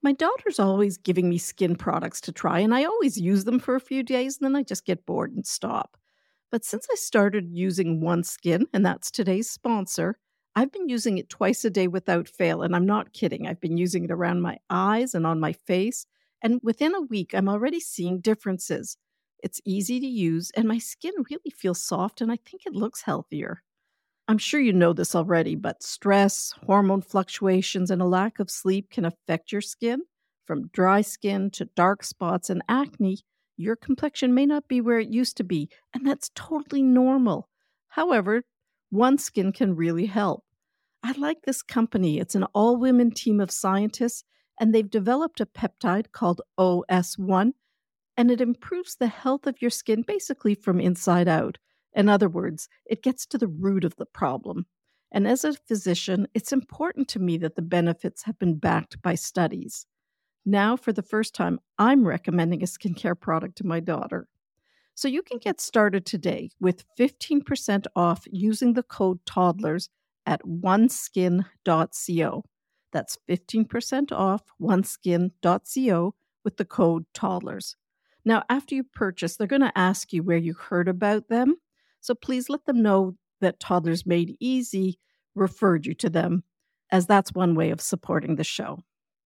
My daughter's always giving me skin products to try, and I always use them for a few days, and then I just get bored and stop. But since I started using OneSkin, and that's today's sponsor, I've been using it twice a day without fail, and I'm not kidding. I've been using it around my eyes and on my face, and within a week, I'm already seeing differences. It's easy to use, and my skin really feels soft, and I think it looks healthier. I'm sure you know this already, but stress, hormone fluctuations, and a lack of sleep can affect your skin. From dry skin to dark spots and acne, your complexion may not be where it used to be, and that's totally normal. However, OneSkin can really help. I like this company. It's an all women team of scientists, and they've developed a peptide called OS1, and it improves the health of your skin basically from inside out. In other words, it gets to the root of the problem. And as a physician, it's important to me that the benefits have been backed by studies. Now, for the first time, I'm recommending a skincare product to my daughter. So you can get started today with 15% off using the code TODDLERS at oneskin.co. That's 15% off oneskin.co with the code TODDLERS. Now, after you purchase, they're going to ask you where you heard about them. So please let them know that Toddlers Made Easy referred you to them, as that's one way of supporting the show.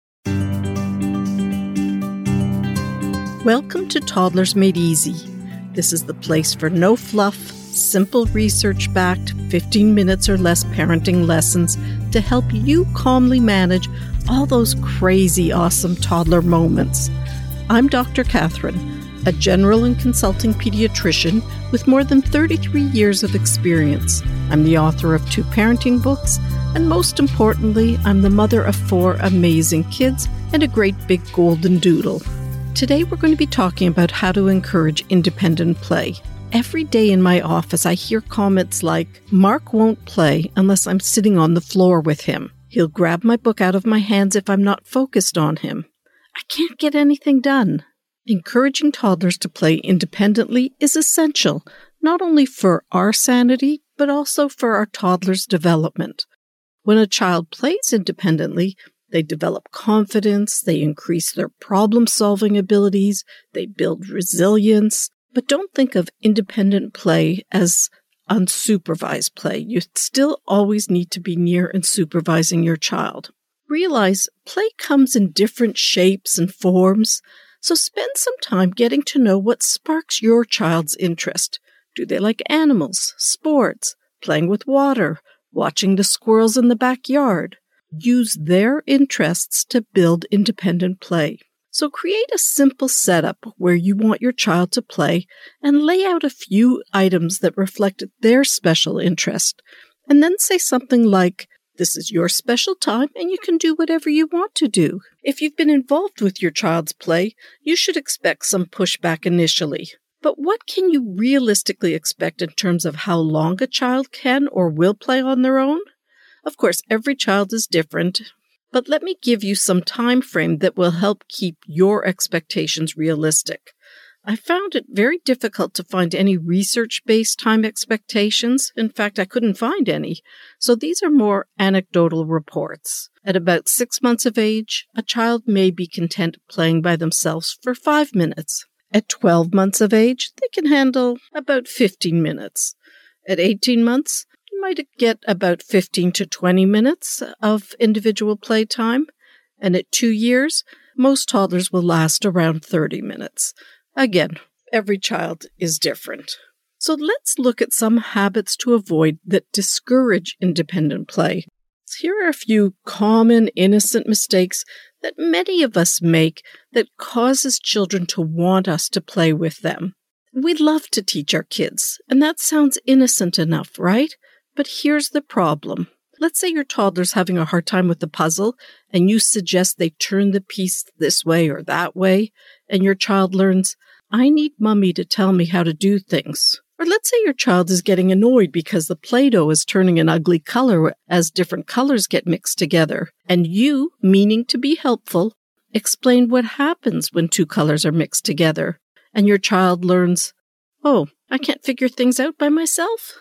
Welcome to Toddlers Made Easy. This is the place for no fluff, simple research-backed 15 minutes or less parenting lessons to help you calmly manage all those crazy awesome toddler moments. I'm Dr. Catherine, a general and consulting pediatrician with more than 33 years of experience. I'm the author of 2 parenting books, and most importantly, I'm the mother of 4 amazing kids and a great big golden doodle. Today we're going to be talking about how to encourage independent play. Every day in my office I hear comments like, "Mark won't play unless I'm sitting on the floor with him. He'll grab my book out of my hands if I'm not focused on him. I can't get anything done." Encouraging toddlers to play independently is essential, not only for our sanity, but also for our toddlers' development. When a child plays independently, they develop confidence, they increase their problem-solving abilities, they build resilience. But don't think of independent play as unsupervised play. You still always need to be near and supervising your child. Realize play comes in different shapes and forms. So spend some time getting to know what sparks your child's interest. Do they like animals, sports, playing with water, watching the squirrels in the backyard? Use their interests to build independent play. So create a simple setup where you want your child to play and lay out a few items that reflect their special interest. And then say something like, "This is your special time and you can do whatever you want to do." If you've been involved with your child's play, you should expect some pushback initially. But what can you realistically expect in terms of how long a child can or will play on their own? Of course, every child is different, but let me give you some time frame that will help keep your expectations realistic. I found it very difficult to find any research-based time expectations. In fact, I couldn't find any. So these are more anecdotal reports. At about 6 months of age, a child may be content playing by themselves for 5 minutes. At 12 months of age, they can handle about 15 minutes. At 18 months, you might get about 15 to 20 minutes of individual playtime. And at 2 years, most toddlers will last around 30 minutes. Again, every child is different. So let's look at some habits to avoid that discourage independent play. Here are a few common, innocent mistakes that many of us make that causes children to want us to play with them. We love to teach our kids, and that sounds innocent enough, right? But here's the problem. Let's say your toddler's having a hard time with the puzzle, and you suggest they turn the piece this way or that way, and your child learns, "I need Mommy to tell me how to do things." Or let's say your child is getting annoyed because the Play-Doh is turning an ugly color as different colors get mixed together, and you, meaning to be helpful, explain what happens when 2 colors are mixed together, and your child learns, "Oh, I can't figure things out by myself."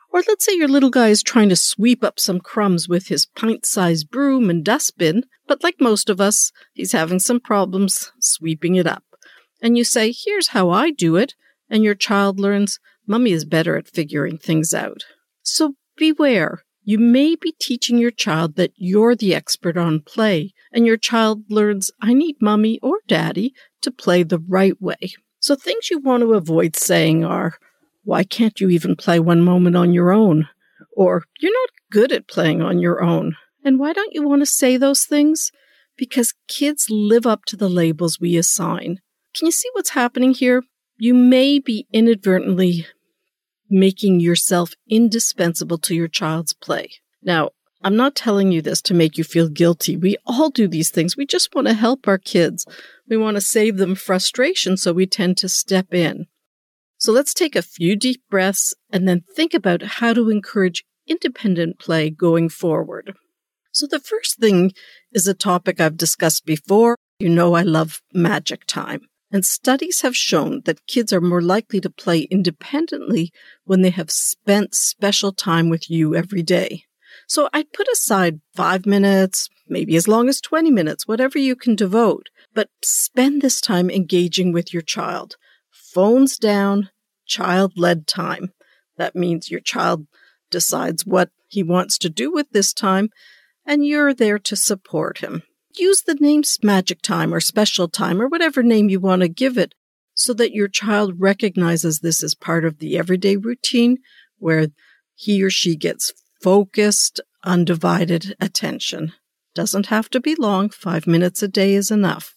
Or let's say your little guy is trying to sweep up some crumbs with his pint-sized broom and dustbin, but like most of us, he's having some problems sweeping it up. And you say, here's how I do it, and your child learns, Mommy is better at figuring things out. So beware. You may be teaching your child that you're the expert on play, and your child learns, I need Mommy or Daddy to play the right way. So things you want to avoid saying are, why can't you even play one moment on your own? Or, you're not good at playing on your own. And why don't you want to say those things? Because kids live up to the labels we assign. Can you see what's happening here? You may be inadvertently making yourself indispensable to your child's play. Now, I'm not telling you this to make you feel guilty. We all do these things. We just want to help our kids. We want to save them frustration, so we tend to step in. So let's take a few deep breaths and then think about how to encourage independent play going forward. So the first thing is a topic I've discussed before. You know I love magic time. And studies have shown that kids are more likely to play independently when they have spent special time with you every day. So I'd put aside 5 minutes, maybe as long as 20 minutes, whatever you can devote, but spend this time engaging with your child. Phones down, child-led time. That means your child decides what he wants to do with this time, and you're there to support him. Use the names magic time or special time or whatever name you want to give it so that your child recognizes this as part of the everyday routine where he or she gets focused, undivided attention. Doesn't have to be long. 5 minutes a day is enough.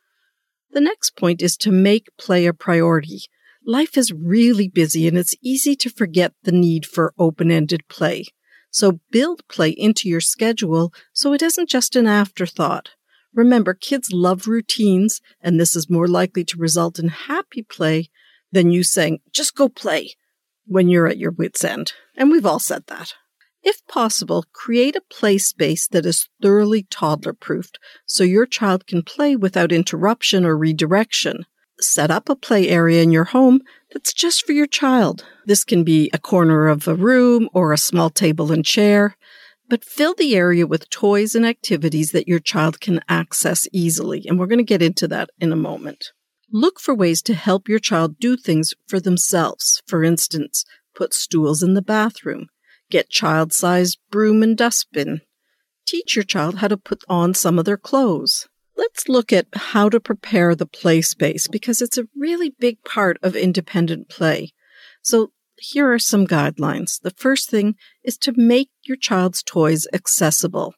The next point is to make play a priority. Life is really busy and it's easy to forget the need for open-ended play. So build play into your schedule so it isn't just an afterthought. Remember, kids love routines, and this is more likely to result in happy play than you saying, just go play, when you're at your wit's end. And we've all said that. If possible, create a play space that is thoroughly toddler-proofed so your child can play without interruption or redirection. Set up a play area in your home that's just for your child. This can be a corner of a room or a small table and chair, but fill the area with toys and activities that your child can access easily. And we're going to get into that in a moment. Look for ways to help your child do things for themselves. For instance, put stools in the bathroom. Get child-sized broom and dustbin. Teach your child how to put on some of their clothes. Let's look at how to prepare the play space because it's a really big part of independent play. So here are some guidelines. The first thing is to make your child's toys accessible.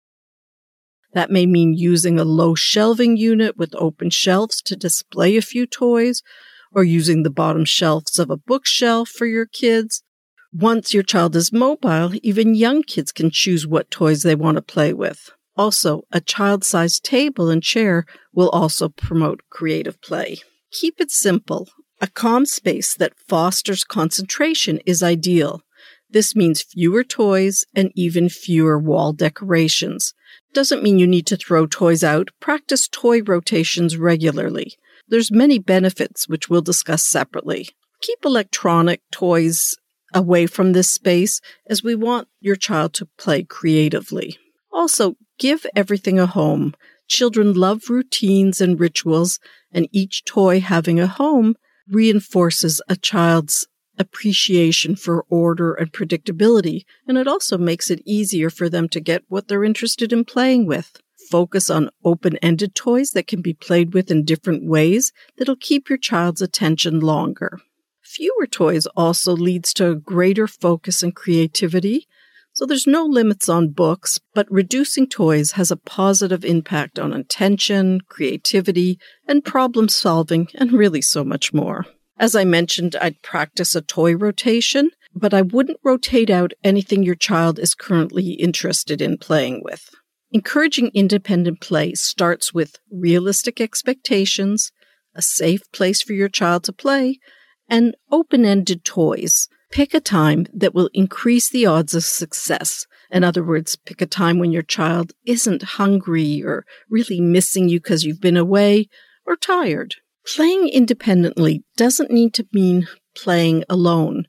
That may mean using a low shelving unit with open shelves to display a few toys, or using the bottom shelves of a bookshelf for your kids. Once your child is mobile, even young kids can choose what toys they want to play with. Also, a child-sized table and chair will also promote creative play. Keep it simple. A calm space that fosters concentration is ideal. This means fewer toys and even fewer wall decorations. Doesn't mean you need to throw toys out. Practice toy rotations regularly. There's many benefits, which we'll discuss separately. Keep electronic toys away from this space as we want your child to play creatively. Also, give everything a home. Children love routines and rituals, and each toy having a home reinforces a child's appreciation for order and predictability, and it also makes it easier for them to get what they're interested in playing with. Focus on open-ended toys that can be played with in different ways that'll keep your child's attention longer. Fewer toys also leads to greater focus and creativity. So there's no limits on books, but reducing toys has a positive impact on attention, creativity, and problem solving, and really so much more. As I mentioned, I'd practice a toy rotation, but I wouldn't rotate out anything your child is currently interested in playing with. Encouraging independent play starts with realistic expectations, a safe place for your child to play, and open-ended toys. Pick a time that will increase the odds of success. In other words, pick a time when your child isn't hungry or really missing you because you've been away or tired. Playing independently doesn't need to mean playing alone.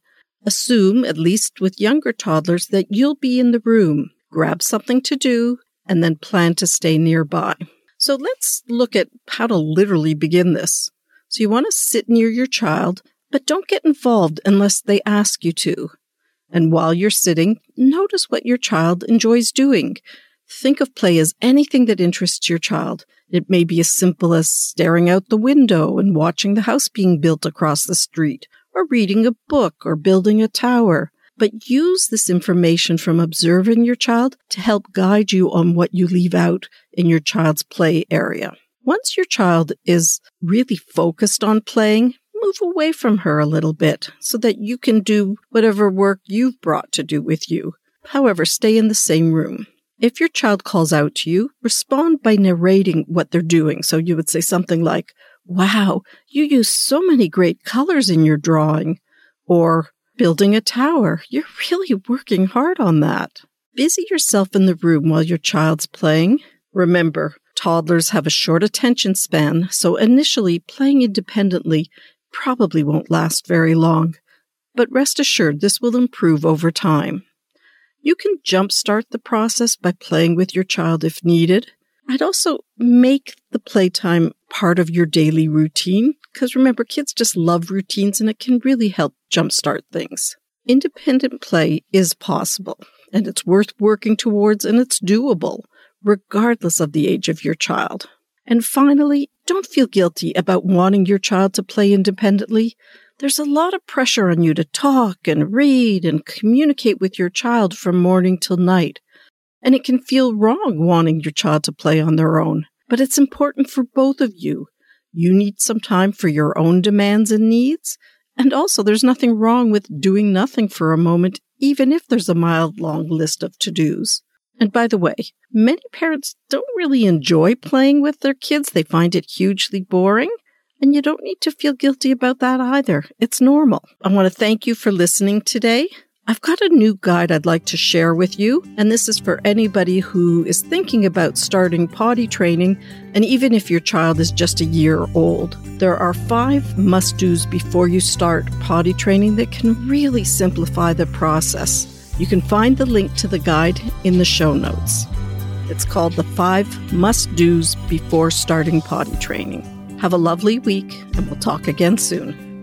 Assume, at least with younger toddlers, that you'll be in the room. Grab something to do, and then plan to stay nearby. So let's look at how to literally begin this. So you want to sit near your child, but don't get involved unless they ask you to. And while you're sitting, notice what your child enjoys doing. Think of play as anything that interests your child. It may be as simple as staring out the window and watching the house being built across the street, or reading a book or building a tower. But use this information from observing your child to help guide you on what you leave out in your child's play area. Once your child is really focused on playing, move away from her a little bit so that you can do whatever work you've brought to do with you. However, stay in the same room. If your child calls out to you, respond by narrating what they're doing. So you would say something like, "Wow, you use so many great colors in your drawing," or "Building a tower. You're really working hard on that." Busy yourself in the room while your child's playing. Remember, toddlers have a short attention span, so initially playing independently probably won't last very long. But rest assured, this will improve over time. You can jumpstart the process by playing with your child if needed. I'd also make the playtime part of your daily routine, because remember, kids just love routines and it can really help jumpstart things. Independent play is possible, and it's worth working towards, and it's doable, regardless of the age of your child. And finally, don't feel guilty about wanting your child to play independently. There's a lot of pressure on you to talk and read and communicate with your child from morning till night. And it can feel wrong wanting your child to play on their own. But it's important for both of you. You need some time for your own demands and needs. And also, there's nothing wrong with doing nothing for a moment, even if there's a mile-long list of to-dos. And by the way, many parents don't really enjoy playing with their kids. They find it hugely boring. And you don't need to feel guilty about that either. It's normal. I want to thank you for listening today. I've got a new guide I'd like to share with you, and this is for anybody who is thinking about starting potty training, and even if your child is just a year old. There are 5 must-dos before you start potty training that can really simplify the process. You can find the link to the guide in the show notes. It's called the 5 must-dos before starting potty training. Have a lovely week, and we'll talk again soon.